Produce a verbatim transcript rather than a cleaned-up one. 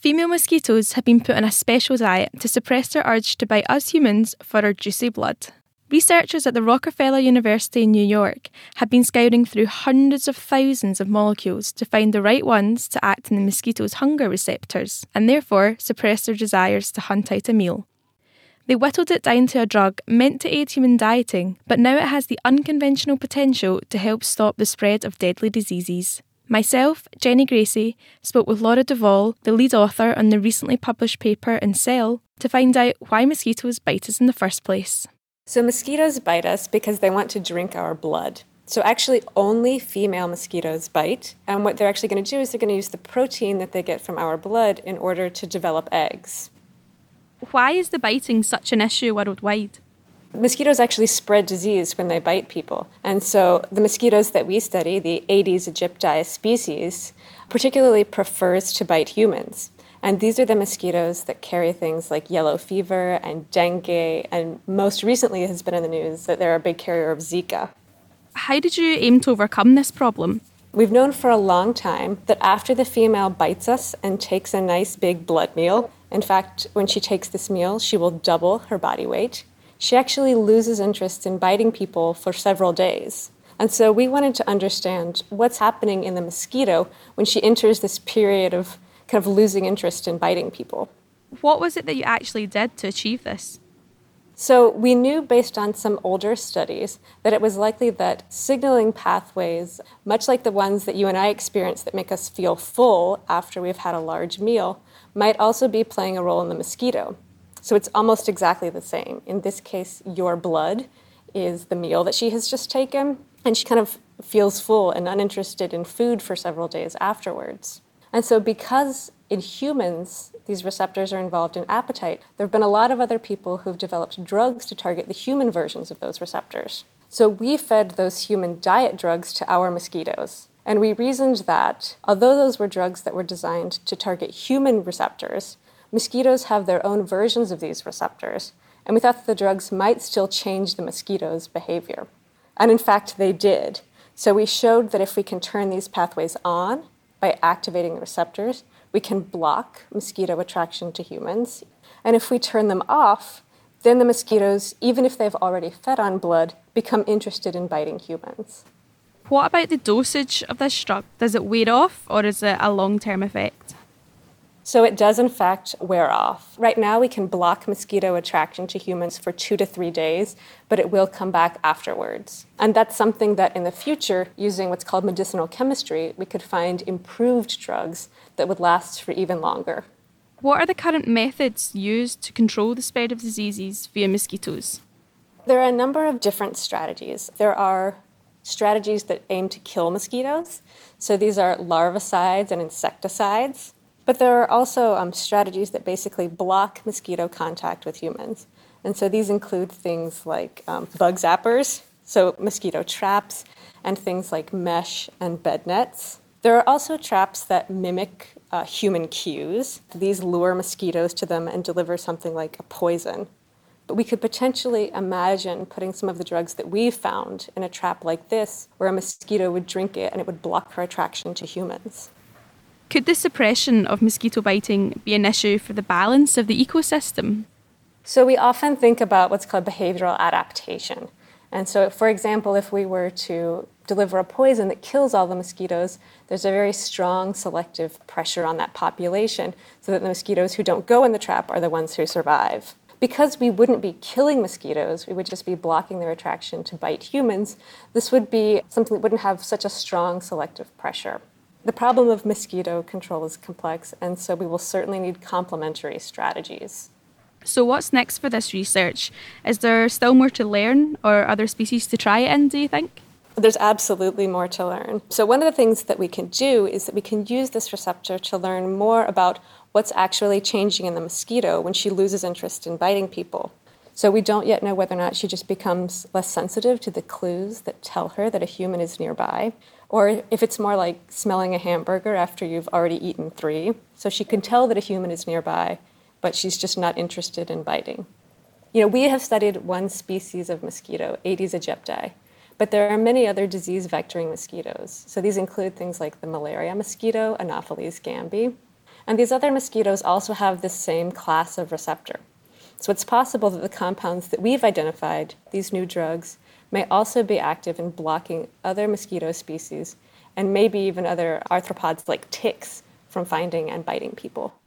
Female mosquitoes have been put on a special diet to suppress their urge to bite us humans for our juicy blood. Researchers at the Rockefeller University in New York have been scouring through hundreds of thousands of molecules to find the right ones to act on the mosquito's hunger receptors and therefore suppress their desires to hunt out a meal. They whittled it down to a drug meant to aid human dieting, but now it has the unconventional potential to help stop the spread of deadly diseases. Myself, Jenny Gracie, spoke with Laura Duvall, the lead author on the recently published paper in Cell, to find out why mosquitoes bite us in the first place. So mosquitoes bite us because they want to drink our blood. So actually only female mosquitoes bite, and what they're actually going to do is they're going to use the protein that they get from our blood in order to develop eggs. Why is the biting such an issue worldwide? Mosquitoes actually spread disease when they bite people. And so the mosquitoes that we study, the Aedes aegypti species, particularly prefers to bite humans. And these are the mosquitoes that carry things like yellow fever and dengue, and most recently has been in the news that they're a big carrier of Zika. How did you aim to overcome this problem? We've known for a long time that after the female bites us and takes a nice big blood meal, in fact, when she takes this meal, she will double her body weight. She actually loses interest in biting people for several days. And so we wanted to understand what's happening in the mosquito when she enters this period of kind of losing interest in biting people. What was it that you actually did to achieve this? So we knew based on some older studies that it was likely that signaling pathways, much like the ones that you and I experience that make us feel full after we've had a large meal, might also be playing a role in the mosquito. So it's almost exactly the same. In this case, your blood is the meal that she has just taken, and she kind of feels full and uninterested in food for several days afterwards. And so because in humans, these receptors are involved in appetite, there have been a lot of other people who've developed drugs to target the human versions of those receptors. So we fed those human diet drugs to our mosquitoes. And we reasoned that, although those were drugs that were designed to target human receptors, mosquitoes have their own versions of these receptors. And we thought that the drugs might still change the mosquito's behavior. And in fact, they did. So we showed that if we can turn these pathways on by activating the receptors, we can block mosquito attraction to humans. And if we turn them off, then the mosquitoes, even if they've already fed on blood, become interested in biting humans. What about the dosage of this drug? Does it wear off, or is it a long-term effect? So it does, in fact, wear off. Right now, we can block mosquito attraction to humans for two to three days, but it will come back afterwards. And that's something that in the future, using what's called medicinal chemistry, we could find improved drugs that would last for even longer. What are the current methods used to control the spread of diseases via mosquitoes? There are a number of different strategies. There are strategies that aim to kill mosquitoes. So these are larvicides and insecticides. But there are also um, strategies that basically block mosquito contact with humans. And so these include things like um, bug zappers, so mosquito traps, and things like mesh and bed nets. There are also traps that mimic uh, human cues. These lure mosquitoes to them and deliver something like a poison. But we could potentially imagine putting some of the drugs that we've found in a trap like this, where a mosquito would drink it and it would block her attraction to humans. Could the suppression of mosquito biting be an issue for the balance of the ecosystem? So we often think about what's called behavioral adaptation. And so, for example, if we were to deliver a poison that kills all the mosquitoes, there's a very strong selective pressure on that population so that the mosquitoes who don't go in the trap are the ones who survive. Because we wouldn't be killing mosquitoes, we would just be blocking their attraction to bite humans, this would be something that wouldn't have such a strong selective pressure. The problem of mosquito control is complex, and so we will certainly need complementary strategies. So what's next for this research? Is there still more to learn or other species to try it in, do you think? There's absolutely more to learn. So one of the things that we can do is that we can use this receptor to learn more about what's actually changing in the mosquito when she loses interest in biting people. So we don't yet know whether or not she just becomes less sensitive to the clues that tell her that a human is nearby, or if it's more like smelling a hamburger after you've already eaten three. So she can tell that a human is nearby, but she's just not interested in biting. You know, we have studied one species of mosquito, Aedes aegypti, but there are many other disease-vectoring mosquitoes. So these include things like the malaria mosquito, Anopheles gambiae. And these other mosquitoes also have this same class of receptor. So it's possible that the compounds that we've identified, these new drugs, may also be active in blocking other mosquito species and maybe even other arthropods like ticks from finding and biting people.